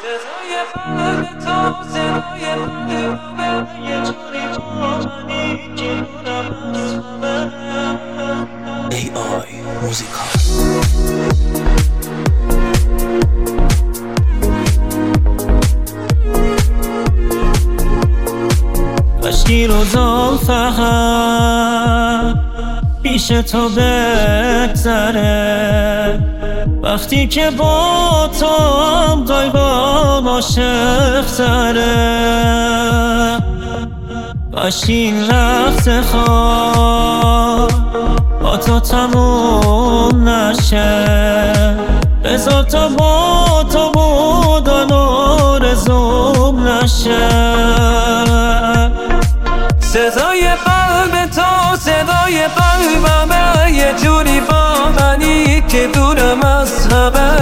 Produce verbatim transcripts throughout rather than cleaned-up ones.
صدای قلب تو صدای قلبم یه جوری با منی که دورم از همه. ای آی موزیکال. کاشکی روزا فقط پیش تو بگذره، وقتی که با تو هم قلبم عاشق تره. کاشکی این لحظه خواب با تو تموم نشه، بذار تا با تو بودن آرزوم نشه. صدای قلب تو صدای قلبمه، یه جوری با منی که دورم از همه.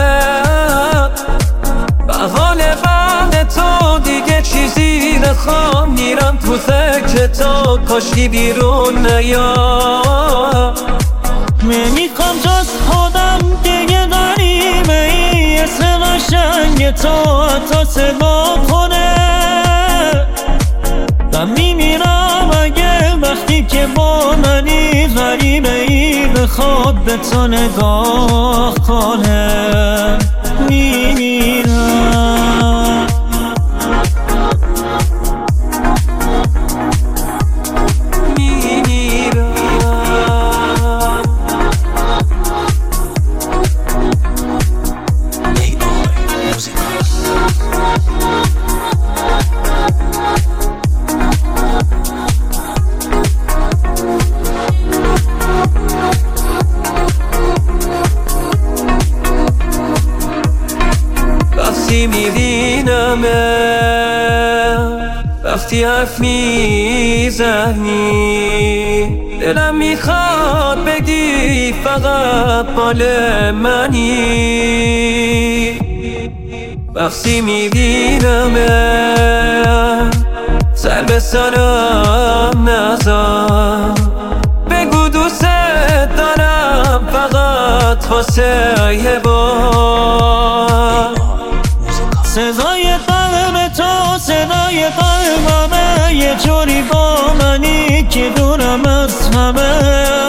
بحال بعد تو دیگه چیزی نخوام، میرم تو فکر تو کاشکی بیرون نیا. نمیخوام جز خودم دیگه غریبه ای، اسم قشنگ تو حتی صدا کنه. من میمیرم اگه وقتی که با منی غریبه ای بخواد به تو نگاه کنه. میمیرم میمیرم ای آی موزیکال. وقتی میبینمه، وقتی حرف میزنی، دلم میخواد بگی فقط مال منی. وقتی میبینمه سر به سرم نزار، بگو دوست دارم فقط واسه یه بار. صدای قلب تو صدای قلبمه، یه جوری با منی که دورم از همه.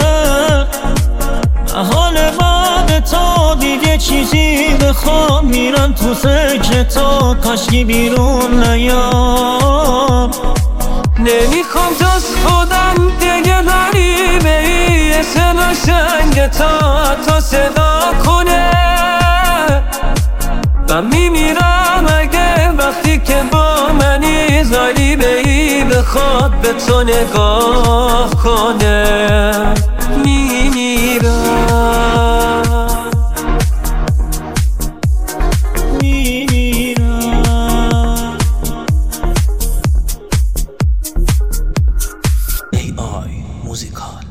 حال بعد تو دیگه چیزی بخوام، میرم تو فکر تو کاشکی بیرون نیام. نمیخوام جز خودم دیگه غریبه ای، اسم قشنگ تو حتی صدا کنه. من میمیرم اگه وقتی که با منی غریبه ای بخواد به تو نگاه کنه. میمیرم میمیرم ای آی موزیکال.